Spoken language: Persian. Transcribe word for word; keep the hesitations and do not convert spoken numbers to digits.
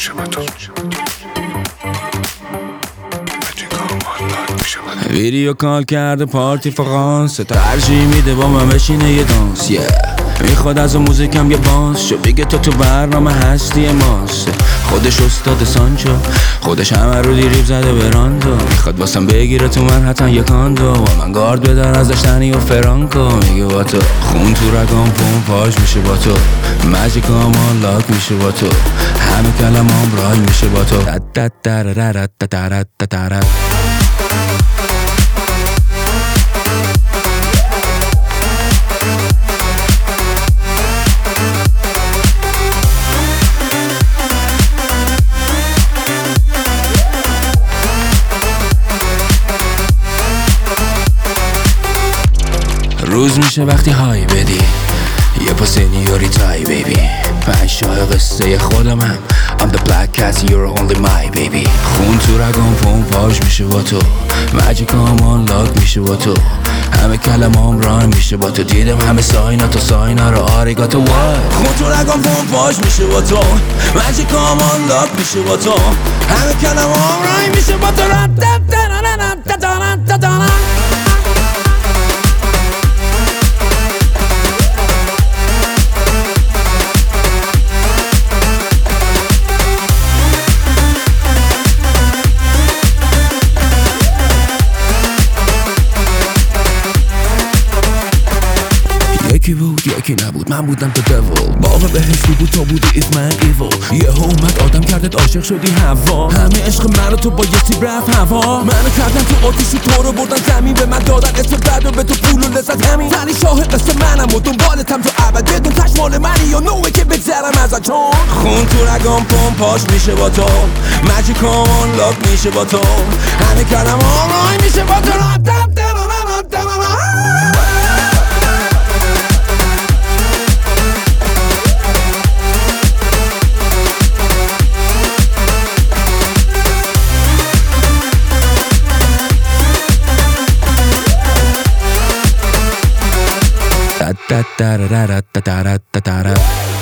میشه با تو ویدیو کال کرده پارتی فرانسه ترجیح میده با من بشینه یه دانس yeah. میخواد از موزیکم یه بانس شو بگه تو تو برنامه هستی ماست خودش استاد سانچو خودش همه رو دیریب زده به راندو میخواد واسم بگیره تو من حتی یه کاندو و من گارد بدن ازش تنی و فرانکو میگه با تو خون تو رگام پمپاژ میشه با تو ماجیکام لاک میشه با تو همه کلمام رای میشه با تو روز میشه وقتی های بدی یه پا سنیوری تای بیبی من شاه قصه خودمم I'm the black cat you're only my baby خون تو رگام پمپاژ میشه با تو ماجیکام آنلاک میشه با تو همه کلمام رایم میشه با تو دیدم همه ساینا تو ساینا رو آریگاتو وای خون تو رگام پمپاژ میشه با تو ماجیکام آنلاک میشه با تو همه کلمام رایم میشه با تو یکی بود یکی نبود من بودم تو devil باقی بهشتی بود تو بودی it's man evil یه اومد آدم کردت عاشق شدی هوا همه عشق من رو تو با یه سیب رفت هوا منو کردن تو آتیش و تو رو بردن زمین به من دادن اسم بد و به تو پول و لذت همین تنی شاه قصه منم و دنبالتم تو ابد بدون تشمال منی یا نوه که بگذرم ازت چون خون تو رگام پمپاژ میشه با تو ماجیکام آنلاک میشه با تو همه کلمام رای میشه با تو da da da da da da da da da da